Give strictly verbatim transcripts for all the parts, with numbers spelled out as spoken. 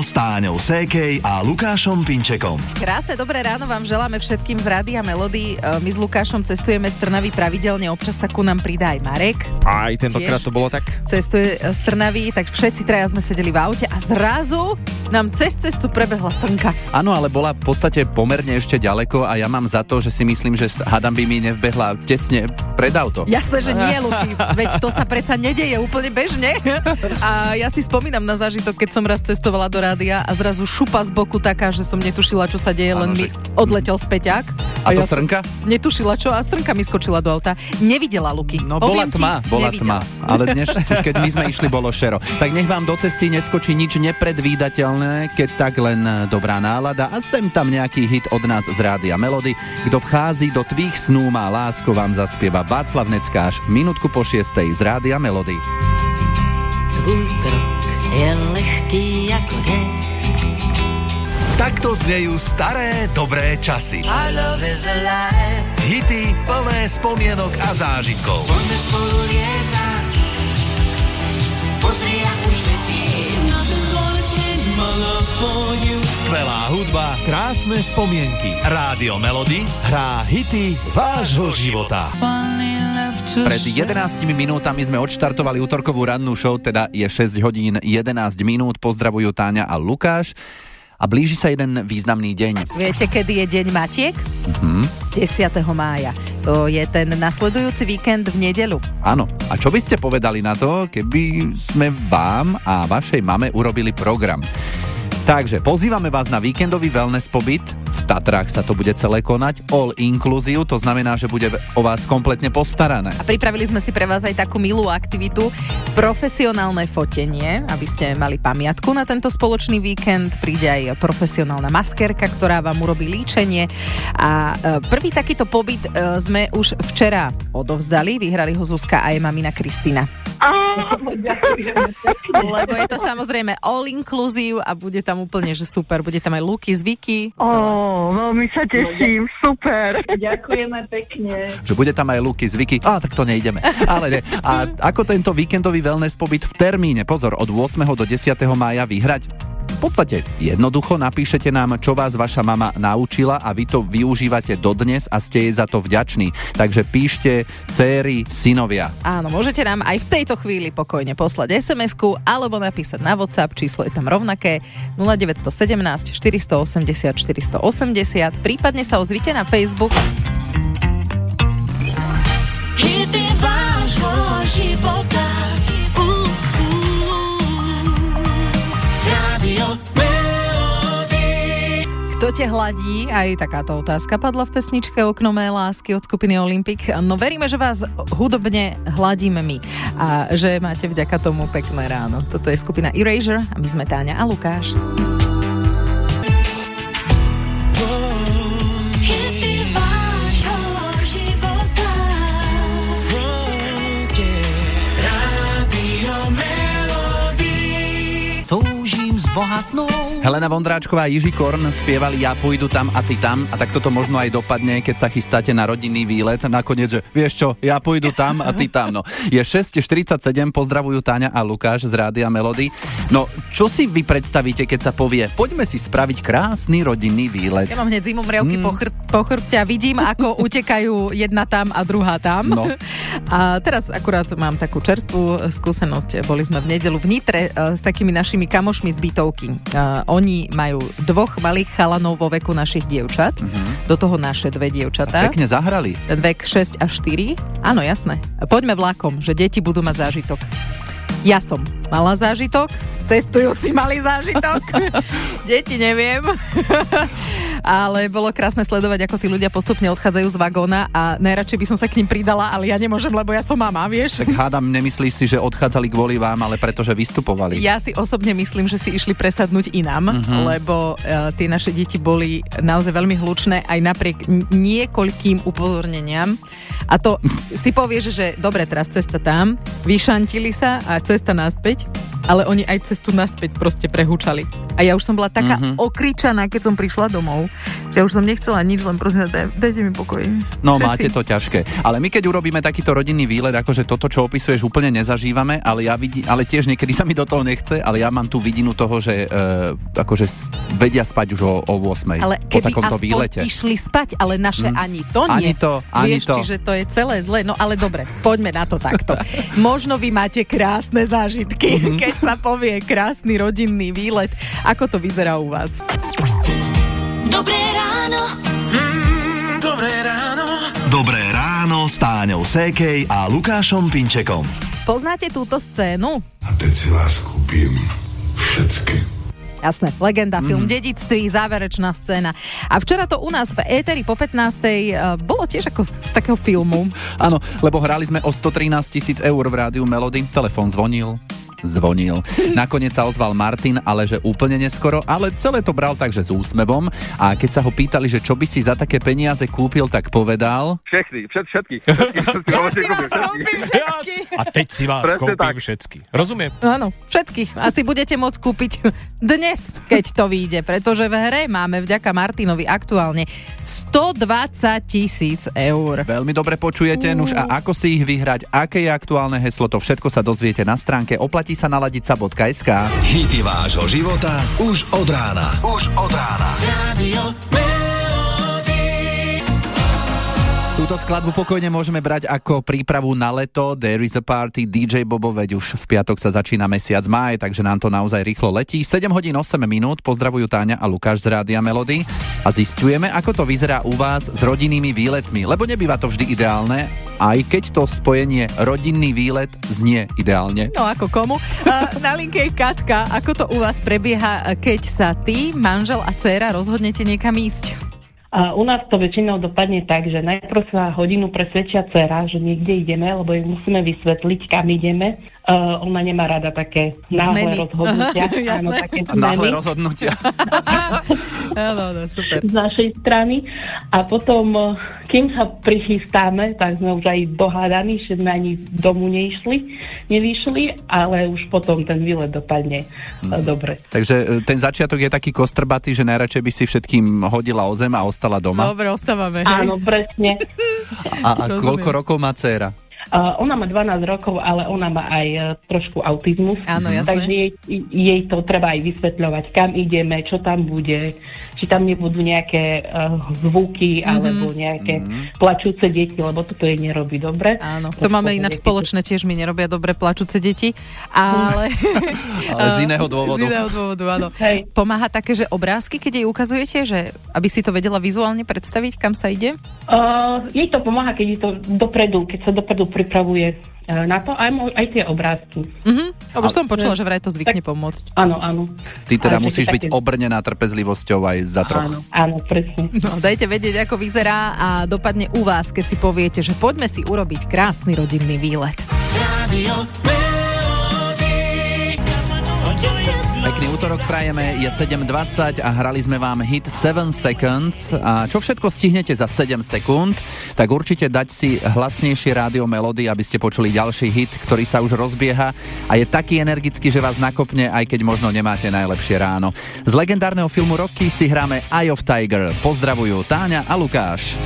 s Táňou Sékej a Lukášom Pinčekom. Krásne dobré ráno vám želáme všetkým z Rádia Melody. My s Lukášom cestujeme z Trnavy pravidelne, občas sa ku nám pridá aj Marek. Aj tentokrát to bolo tak. Cestuje z Trnavy, tak všetci traja sme sedeli v aute a zrazu nám cez cestu prebehla srnka. Áno, ale bola v podstate pomerne ešte ďaleko a ja mám za to, že si myslím, že hádam by mi nevbehla tesne pred auto. Jasné, že nie, Luky, veď to sa predsa nedeje úplne bežne. A ja si spomínam na zážitok, keď som raz cestovala do rádia a zrazu šupa z boku taká, že som netušila, čo sa deje, len mi odletel späťák. A, a to ja srnka? Netušila čo a srnka mi skočila do auta. Nevidela, Luky. No bola tma, ti, bola nevidela. tma. Ale dnes, už keď my sme išli, bolo šero. Tak nech vám do cesty neskočí nič nepredvídateľné, keď tak len dobrá nálada a sem tam nejaký hit od nás z Rádia Melody. Kto vchází do tvých snú, má lásku, vám zaspieva Václav Neckáš minútku po šiestej z Rádia Melody. Tvůj krok je lehký jako dech. Takto znejú staré, dobré časy. Our love is alive. Hity plné spomienok a zážitkov. Poďme spolu lietať. Pozri, jak už letím. Nothing's gonna change my love for you. Skvelá hudba, krásne spomienky. Rádio Melody hrá hity vášho života. Pred jedenástimi minútami sme odštartovali útorkovú rannú show, teda je šesť hodín jedenásť minút. Pozdravujú Táňa a Lukáš. A blíži sa jeden významný deň. Viete, kedy je deň Matiek? Uh-huh. desiateho mája. To je ten nasledujúci víkend v nedeľu. Áno. A čo by ste povedali na to, keby sme vám a vašej mame urobili program? Takže pozývame vás na víkendový wellness pobyt. V Tatrách sa to bude celé konať. All inclusive, to znamená, že bude o vás kompletne postarané. A pripravili sme si pre vás aj takú milú aktivitu. Profesionálne fotenie, aby ste mali pamiatku na tento spoločný víkend. Príde aj profesionálna maskérka, ktorá vám urobí líčenie. A prvý takýto pobyt sme už včera odovzdali. Vyhrali ho Zuzka a jej mamina Kristina. Lebo je to samozrejme all inclusive a bude tam úplne, že super. Bude tam aj Luky, Zvyky. Ó, veľmi sa teším, super. Ďakujeme pekne. Že bude tam aj Luky, Zvyky. Á, tak to nejdeme. Ale ne. A ako tento víkendový wellness pobyt v termíne, pozor, od ôsmeho do desiateho mája vyhrať? V podstate jednoducho napíšete nám, čo vás vaša mama naučila a vy to využívate dodnes a ste jej za to vďační. Takže píšte céry, synovia. Áno, môžete nám aj v tejto chvíli pokojne poslať es em esku alebo napísať na WhatsApp, číslo je tam rovnaké nula deväť jedna sedem štyri osem nula štyri osem nula, prípadne sa ozvite na Facebook. Hity vášho života. Kto ťa hladí? Aj takáto otázka padla v pesničke Okno mé lásky od skupiny Olympic. No veríme, že vás hudobne hladíme my a že máte vďaka tomu pekné ráno. Toto je skupina Erasure a my sme Táňa a Lukáš. Hity vášho života. Rádio Melody. Toužím zbohatnúť. Helena Vondráčková a Jiří Korn spievali Ja pôjdu tam a ty tam a tak toto možno aj dopadne, keď sa chystáte na rodinný výlet. Nakoniec, že vieš čo, ja pôjdu tam a ty tam. No. Je šesť štyridsaťsedem, pozdravujú Táňa a Lukáš z Rádia Melody. No, čo si vy predstavíte, keď sa povie, poďme si spraviť krásny rodinný výlet? Ja mám hneď zimomriavky mm. po, chr- po chrbte a vidím, ako utekajú jedna tam a druhá tam. No. A teraz akurát mám takú čerstvú skúsenosť. Boli sme v nedeľu v Nitre uh, s takými našimi kamošmi z bytovky. Uh, Oni majú dvoch malých chalanov vo veku našich dievčat. Uh-huh. Do toho naše dve dievčatá. A pekne zahrali. Ten vek šesť a štyri. Áno, jasné. Poďme vlakom, že deti budú mať zážitok. Ja som mala zážitok, cestujúci mali zážitok. Deti neviem. Ale bolo krásne sledovať, ako tí ľudia postupne odchádzajú z vagóna a najradšej by som sa k ním pridala, ale ja nemôžem, lebo ja som mama, vieš. Tak hádam, nemyslíš si, že odchádzali kvôli vám, ale pretože vystupovali? Ja si osobne myslím, že si išli presadnúť inám, uh-huh. lebo uh, tie naše deti boli naozaj veľmi hlučné aj napriek niekoľkým upozorneniam. A to si povieš, že dobre, teraz cesta tam, vyšantili sa a cesta naspäť, ale oni aj cestu naspäť proste prehúčali. A ja už som bola taká Mhm. okričaná, keď som prišla domov, že ja už som nechcela nič, len prosím, daj, dajte mi pokoj. No, Všetci. máte to ťažké. Ale my keď urobíme takýto rodinný výlet, akože toto, čo opisuješ, úplne nezažívame, ale ja vidí, ale tiež niekedy sa mi do toho nechce, ale ja mám tú vidinu toho, že e, akože s- vedia spať už o, o ôsmej Ale po keby takomto aspoň výlete. išli spať, ale naše Mm. ani to nie. Ani to, ani Vieš, to. čiže to je celé zlé. No ale dobre, poďme na to takto. Možno vy máte krásne zážitky, Mhm. keď sa povie krásny rodinný výlet. Ako to vyzerá u vás? Dobré ráno. Dobré ráno. Dobré ráno s Táňou Sékej a Lukášom Pinčekom. Poznáte túto scénu? A teď si vás kúpim všetky. Jasné, legenda, Mhm. film Dedičství, záverečná scéna. A včera to u nás v éteri po pätnástej uh, bolo tiež ako z takého filmu. Áno, lebo hrali sme o stotrinásť tisíc eur v rádiu Melody, telefón zvonil, zvonil. Nakoniec sa ozval Martin, ale že úplne neskoro, ale celé to bral takže s úsmevom a keď sa ho pýtali, že čo by si za také peniaze kúpil, tak povedal... Všetky, všet, všetky. všetky, všetky, Ja všetky, si vás všetky. kúpim všetky. A teď si vás Presne kúpim tak. všetky. Rozumiem? Áno, všetkých. Asi budete môcť kúpiť dnes, keď to vyjde, pretože v hre máme vďaka Martinovi aktuálne stodvadsať tisíc eur. Veľmi dobre počujete, nuž a ako si ich vyhrať, aké je aktuálne heslo, to všetko sa dozviete na stránke oplatí sa naladiť sa bodka es ká. Hity vášho života už od rána. Už od rána. Túto skladbu pokojne môžeme brať ako prípravu na leto. There is a party, dý džej Bobo, veď už v piatok sa začína mesiac máj, takže nám to naozaj rýchlo letí. sedem hodín osem minút, pozdravujú Táňa a Lukáš z Rádia Melody a zisťujeme, ako to vyzerá u vás s rodinnými výletmi, lebo nebýva to vždy ideálne, aj keď to spojenie rodinný výlet znie ideálne. No ako komu? A na linke je Katka. Ako to u vás prebieha, keď sa ty, manžel a dcéra rozhodnete niekam ísť? A u nás to väčšinou dopadne tak, že najprv sa hodinu presvedčia dcera, že niekde ideme, lebo jej musíme vysvetliť, kam ideme. Uh, ona nemá rada také náhle Zmeny. rozhodnutia. Jasné. Áno, také A náhle zmeny rozhodnutia. Áno, no, super. z našej strany. A potom, uh, kým sa prichystáme, tak sme už aj dohádaní, že sme ani domu neišli, nevyšli, ale už potom ten výlet dopadne uh, dobre. Takže e, ten začiatok je taký kostrbatý, že najradšej by si všetkým hodila o zem a ostala doma. Dobre, ostávame. hej? Áno, presne. A, a Rozumiem. koľko rokov má dcéra? Uh, ona má dvanásť rokov, ale ona má aj uh, trošku autizmus. Áno, jasné. Takže jej, jej to treba aj vysvetľovať, kam ideme, čo tam bude, či tam nebudú nejaké uh, zvuky Mhm. alebo nejaké plačúce deti, lebo toto jej nerobí dobre. Áno, to máme ináč spoločné, tiež mi nerobia dobre plačúce deti, ale... Ale z iného dôvodu. Z iného dôvodu, áno. Hej. Pomáha také, že obrázky, keď jej ukazujete, že aby si to vedela vizuálne predstaviť, kam sa ide? Uh, jej to pomáha, keď je to dopredu, keď sa dopredu pripravuje uh, na to, aj, mo- aj tie obrázky. Mhm. Už som počula, že vraj to zvykne Tak- pomôcť. Áno, áno. Ty teda Ale že musíš také- byť obrnená trpezlivosťou aj za troch. Áno, áno, presne. No, dajte vedieť, ako vyzerá a dopadne u vás, keď si poviete, že poďme si urobiť krásny rodinný výlet. Pekný útorok prajeme, je sedem dvadsať a hrali sme vám hit seven seconds. A čo všetko stihnete za sedem sekúnd, tak určite dať si hlasnejšie rádio Melody, aby ste počuli ďalší hit, ktorý sa už rozbieha a je taký energický, že vás nakopne, aj keď možno nemáte najlepšie ráno. Z legendárneho filmu Rocky si hráme Eye of Tiger. Pozdravujú Táňa a Lukáš.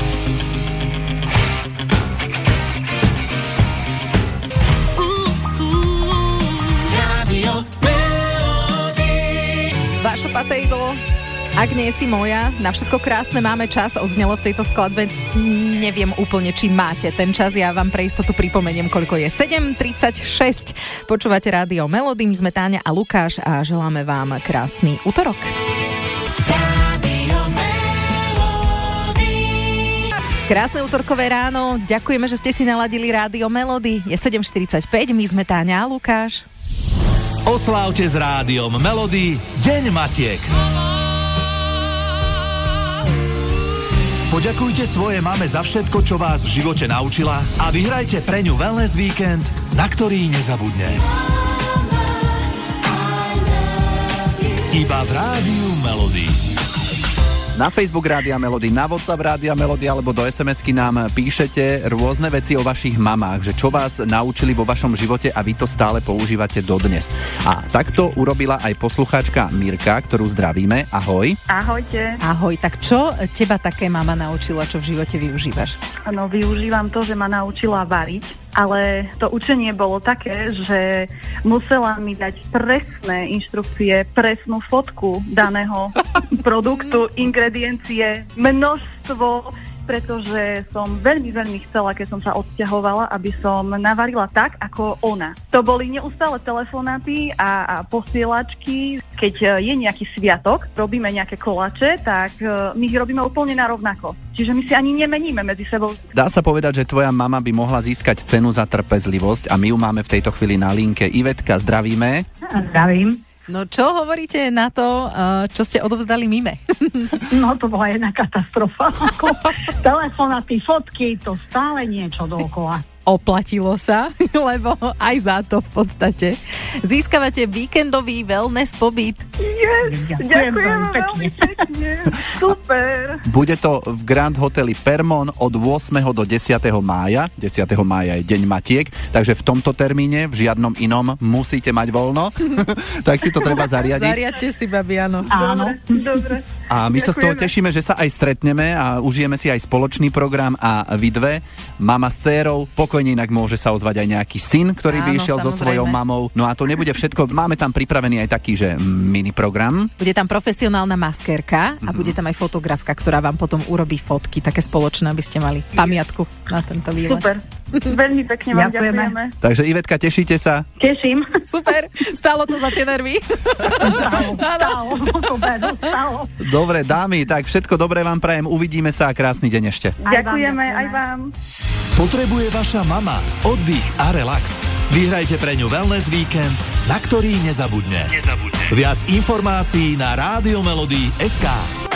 Vašo Patejdo, ak nie si moja, na všetko krásne máme čas, odznelo v tejto skladbe. Neviem úplne, či máte ten čas, ja vám pre istotu pripomeniem, koľko je. sedem tridsaťšesť. Počúvate rádio Melody, my sme Táňa a Lukáš a želáme vám krásny útorok. Krásne útorkové ráno, ďakujeme, že ste si naladili rádio Melody. Je sedem štyridsaťpäť, my sme Táňa a Lukáš. Oslávte s rádiom Melody Deň Matiek. Poďakujte svojej mame za všetko, čo vás v živote naučila a vyhrajte pre ňu wellness víkend, na ktorý nezabudne. Iba v rádiu Melody. Na Facebook Rádia Melody, na WhatsApp Rádia Melody alebo do es em esky nám píšete rôzne veci o vašich mamách, že čo vás naučili vo vašom živote a vy to stále používate dodnes. A takto urobila aj poslucháčka Mirka, ktorú zdravíme. Ahoj. Ahojte. Ahoj, tak čo teba také mama naučila, čo v živote využívaš? No, využívam to, že ma naučila variť, ale to učenie bolo také, že musela mi dať presné inštrukcie, presnú fotku daného produktu, ingrediencie, množstvo, pretože som veľmi, veľmi chcela, keď som sa odsťahovala, aby som navarila tak, ako ona. To boli neustále telefonáty a, a posielačky. Keď je nejaký sviatok, robíme nejaké koláče, tak my ich robíme úplne narovnako. Čiže my si ani nemeníme medzi sebou. Dá sa povedať, že tvoja mama by mohla získať cenu za trpezlivosť a my ju máme v tejto chvíli na linke. Ivetka, zdravíme. Zdravím. No čo hovoríte na to, čo ste odovzdali Mime? No to bola jedna katastrofa. Telefonáty, fotky, to stále niečo dookola. Oplatilo sa, lebo aj za to v podstate. Získavate víkendový wellness pobyt. Yes, ďakujem veľmi pekne. Super. Bude to v Grand Hoteli Permon od ôsmeho do desiateho mája. desiateho mája je deň matiek, takže v tomto termíne, v žiadnom inom musíte mať voľno. Tak si to treba zariadiť. Zariadte si, babi, áno. Áno. Dobre. A my sa z toho tešíme, že sa aj stretneme a užijeme si aj spoločný program a vy dve, mama s dcérou, pokojne inak môže sa ozvať aj nejaký syn, ktorý by Áno, išiel so samozrejme. svojou mamou. No a to nebude všetko, máme tam pripravený aj taký, že mini program. Bude tam profesionálna maskérka a Mhm. bude tam aj fotografka, ktorá vám potom urobí fotky, také spoločné, aby ste mali pamiatku na tento výlet. Super. Veľmi pekne vám Ďakujeme. ďakujeme. Takže Ivetka, tešíte sa? Teším. Super, stálo to za tie nervy. Stálo, stálo, super, stálo. Dobre, dámy, tak všetko dobré vám prajem, uvidíme sa a krásny deň ešte. Aj vám Ďakujeme ďakujeme. aj vám. Potrebuje vaša mama oddych a relax? Vyhrajte pre ňu wellness víkend, na ktorý nezabudne. nezabudne. Viac informácií na Radiomelody bodka es ká.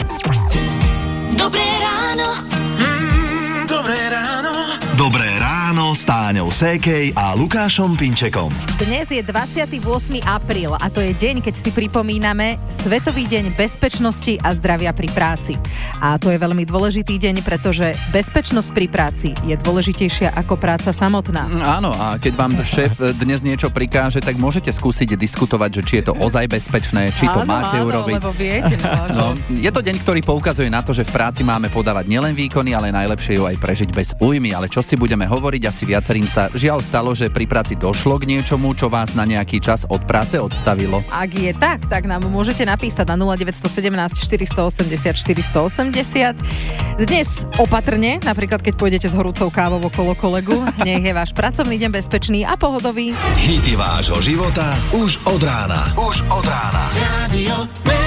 Dobré ráno. Mm, dobré ráno. Dobré ráno s Táňou Sékej a Lukášom Pinčekom. Dnes je dvadsiateho ôsmeho apríla a to je deň, keď si pripomíname Svetový deň bezpečnosti a zdravia pri práci. A to je veľmi dôležitý deň, pretože bezpečnosť pri práci je dôležitejšia ako práca samotná. Mm, Áno, a keď vám šéf dnes niečo prikáže, tak môžete skúsiť diskutovať, že či je to ozaj bezpečné, či to áno, máte áno, urobiť. lebo viete, no, ako... No, je to deň, ktorý poukazuje na to, že v práci máme podávať nielen výkony, ale najlepšie ju aj prežiť bez újmy. Ale čo si budeme hovoriť, asi viacerým sa žiaľ stalo, že pri práci došlo k niečomu, čo vás na nejaký čas od práce odstavilo. Ak je tak, tak nám môžete napísať na nula deväť jedna sedem štyri osem nula štyri osem nula. Dnes opatrne, napríklad keď pôjdete s horúcou kávou okolo kolegu, nech je váš pracovný deň bezpečný a pohodový. Hity vášho života už od rána. Už od rána. Radio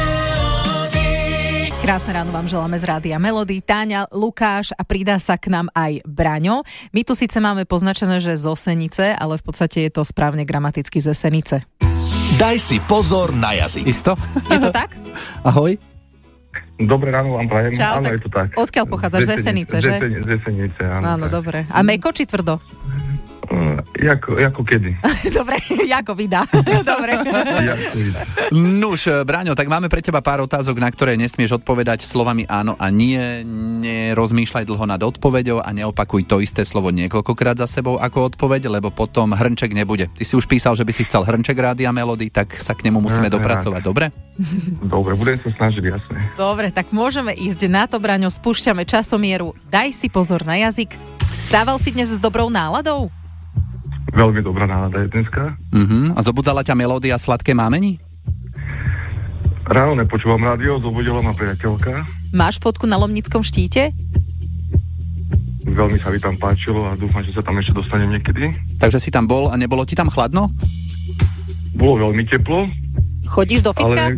Krásne ráno vám želáme z Rádia Melody, Táňa, Lukáš a pridá sa k nám aj Braňo. My tu síce máme poznačené, že zo Senice, ale v podstate je to správne gramaticky ze Senice. Daj si pozor na jazyk. Isto? Je to tak? Ahoj. Dobré ráno vám prajem. Čau, Áno, tak je to tak. odkiaľ pochádzaš? Ze Senice, že? Ze Senice, áno. Áno, tak. dobre. A mäko či tvrdo? Uh, jako, jako kedy. Dobre, ako vydá. Dobre. Jako kedy. Nuž, Braňo, tak máme pre teba pár otázok, na ktoré nesmieš odpovedať slovami áno a nie. Nerozmýšľaj dlho nad odpoveďou a neopakuj to isté slovo niekoľkokrát za sebou ako odpoveď, lebo potom hrnček nebude. Ty si už písal, že by si chcel hrnček Rádia Melody, tak sa k nemu musíme Aha, dopracovať, dobre? Dobre, budem sa snažiť, jasné. Dobre, tak môžeme ísť na to, Braňo, spúšťame časomieru. Daj si pozor na jazyk. Stával si dnes s dobrou náladou? Veľmi dobrá nálada je dneska. Uh-huh. A zobudala ťa melódia Sladké mámení? Ráno nepočúvam rádio, zobudila ma priateľka. Máš fotku na Lomnickom štíte? Veľmi sa mi tam páčilo a dúfam, že sa tam ešte dostanem niekedy. Takže si tam bol a nebolo ti tam chladno? Bolo veľmi teplo, Chodíš do fitka? ale...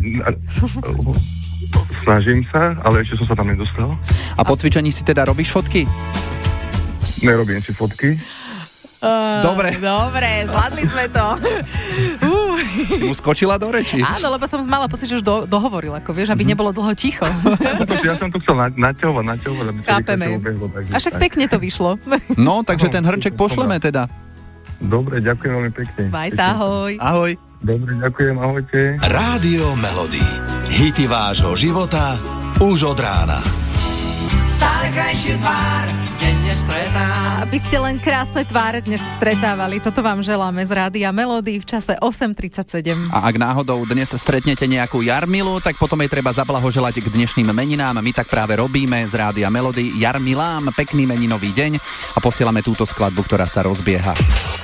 Snažím sa, ale ešte som sa tam nedostal. A po cvičení si teda robíš fotky? Nerobím si fotky. Uh, Dobre. Dobre, zvládli sme to. Uh. Si mu skočila do reči? Áno, lebo som mala pocit, že už do, dohovoril, ako vieš, aby nebolo dlho ticho. Ja som to chcel na, naťahovať, naťahovať, aby sa Chápeme. rýchlejšie obehlo. takže A však tak. pekne to vyšlo. No, takže ten hrnček pošleme teda. Dobre, ďakujem veľmi pekne. Bye sa, ahoj. Ahoj. Dobre, ďakujem, ahojte. Rádio Melody. Hity vášho života už od rána. Stále krajší tvár denne stretám. Aby ste len krásne tváre dnes stretávali, toto vám želáme z Rádia Melody v čase osem tridsaťsedem. A ak náhodou dnes stretnete nejakú Jarmilu, tak potom jej treba zablahoželať k dnešným meninám. My tak práve robíme z Rádia Melody. Jarmilám pekný meninový deň a posielame túto skladbu, ktorá sa rozbieha.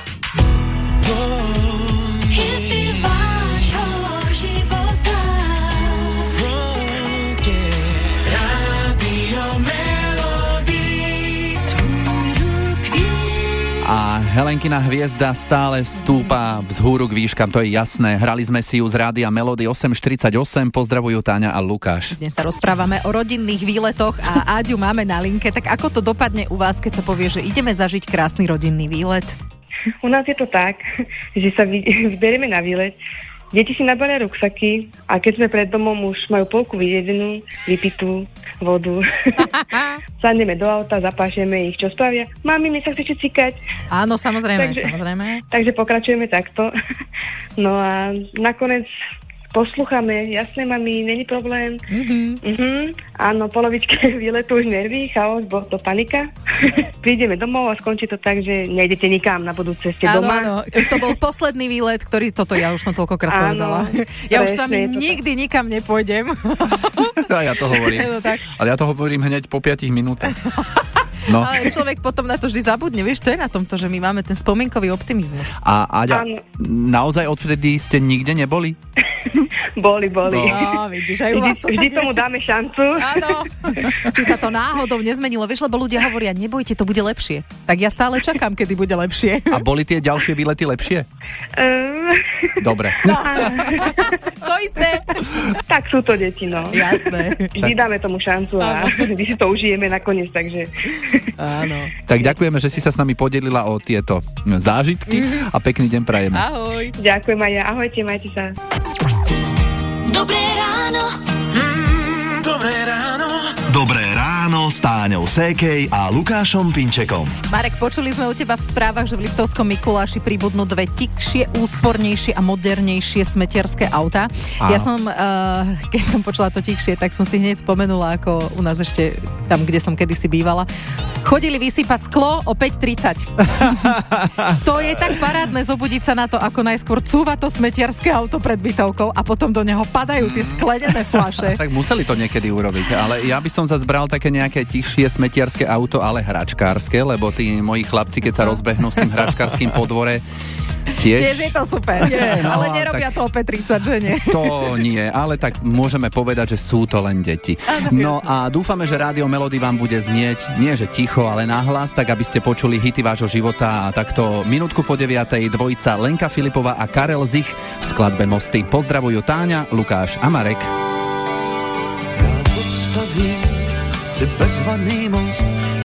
A Helenkina hviezda stále vstúpa vzhúru k výškam, to je jasné. Hrali sme si ju z Rádia Melody osem štyridsaťosem, pozdravujú Táňa a Lukáš. Dnes sa rozprávame o rodinných výletoch a Áďu máme na linke. Tak ako to dopadne u vás, keď sa povie, že ideme zažiť krásny rodinný výlet? U nás je to tak, že sa vyberieme na výlet, deti si nabalia ruksaky a keď sme pred domom, už majú polku vyjedenú, vypitú vodu. Sadneme do auta, zapášeme ich, čo spravia. Mami, mi sa chce cikať. Áno, samozrejme, takže, samozrejme. Takže pokračujeme takto. No a nakoniec poslúchame, jasné, mami, není problém. Mm-hmm. Uh-huh. Áno, polovičke výletu už nerví, chaos, bo to panika. Prídeme domov a skončí to tak, že nejdete nikam na budúce, ste áno, doma. Áno, to bol posledný výlet, ktorý toto ja už som toľkokrát povedala. Ja už s vami nikdy tak. Nikam nepôjdem. A ja to hovorím. Tak. Ale ja to hovorím hneď po piatich minútach. No. Ale človek potom na to vždy zabudne. Vieš, to je na tomto, že my máme ten spomienkový optimizmus. A Aďa, naozaj odvtedy ste nikde neboli? Boli, boli. No, vidíš, aj u vás to vždy tak tomu dáme šancu. Áno. Či sa to náhodou nezmenilo. Vieš, lebo ľudia hovoria, nebojte, to bude lepšie. Tak ja stále čakám, kedy bude lepšie. A boli tie ďalšie výlety lepšie? Um... Dobre. No. To isté. Tak sú to deti, no. Jasné. Vždy dáme tomu šancu a vždy si to užijeme nakoniec, takže... Áno. Tak ďakujeme, že si sa s nami podelila o tieto zážitky a pekný deň prajeme. Ahoj. Ďakujem aj ja. Ahojte, majte sa. Dobré ráno. Mm, dobré ráno. Dobré ráno s Táňou Sékej a Lukášom Pinčekom. Marek, počuli sme u teba v správach, že v Liptovskom Mikuláši pribudnú dve tikšie, úspornejšie a modernejšie smetierské autá. Áno. Ja som, uh, keď som počula to tikšie, tak som si hneď spomenula, ako u nás ešte tam, kde som kedysi bývala. Chodili vysypať sklo o päť tridsať. To je tak parádne zobudiť sa na to, ako najskôr cúva to smetierské auto pred bytovkou a potom do neho padajú tie sklenené fľaše. Tak museli to niekedy urobiť, ale ja by som zase bral také nejaké tichšie smetierské auto, ale hračkárske, lebo tí moji chlapci, keď sa rozbehnú s tým hračkárskym podvore, tiež... Tiež je to super, nie, no, ale nerobia tak... to o päť tridsať, že nie? To nie, ale tak môžeme povedať, že sú to len deti. No a dúfame, že Rádio Melody vám bude znieť, nie že ticho, ale nahlas, tak aby ste počuli hity vášho života a takto minútku po deviatej dvojica Lenka Filipová a Karel Zich v skladbe Mosty. Pozdravujú Táňa, Lukáš a Marek. Já postavím si bezvadný most